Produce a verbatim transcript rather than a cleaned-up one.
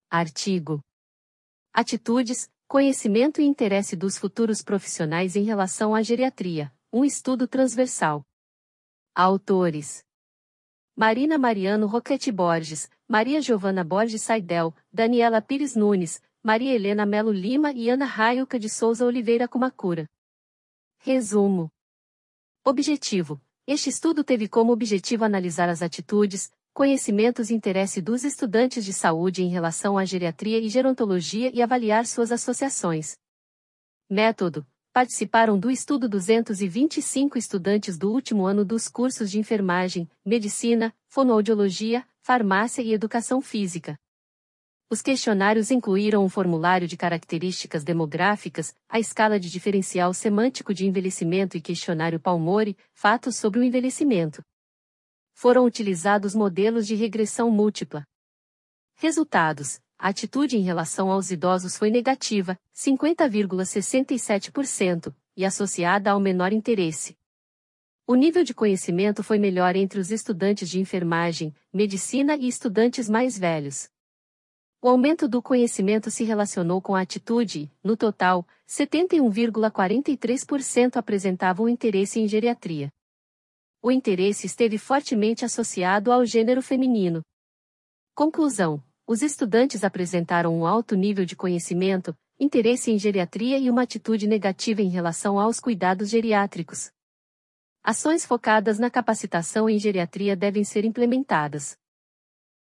Artigo. Atitudes, conhecimento e interesse dos futuros profissionais em relação à geriatria, um estudo transversal. Autores: Marina Mariano Roquete Borges, Maria Giovana Borges Saidel, Daniela Pires Nunes, Maria Helena Melo Lima e Ana Raiuca de Souza Oliveira Kumakura. Resumo. Objetivo: este estudo teve como objetivo analisar as atitudes, conhecimentos e interesse dos estudantes de saúde em relação à geriatria e gerontologia e avaliar suas associações. Método: participaram do estudo duzentos e vinte e cinco estudantes do último ano dos cursos de enfermagem, medicina, fonoaudiologia, farmácia e educação física. Os questionários incluíram um formulário de características demográficas, a escala de diferencial semântico de envelhecimento e questionário Palmore, fatos sobre o envelhecimento. Foram utilizados modelos de regressão múltipla. Resultados: a atitude em relação aos idosos foi negativa, cinquenta vírgula sessenta e sete por cento, e associada ao menor interesse. O nível de conhecimento foi melhor entre os estudantes de enfermagem, medicina e estudantes mais velhos. O aumento do conhecimento se relacionou com a atitude e, no total, setenta e um vírgula quarenta e três por cento apresentavam interesse em geriatria. O interesse esteve fortemente associado ao gênero feminino. Conclusão: os estudantes apresentaram um alto nível de conhecimento, interesse em geriatria e uma atitude negativa em relação aos cuidados geriátricos. Ações focadas na capacitação em geriatria devem ser implementadas.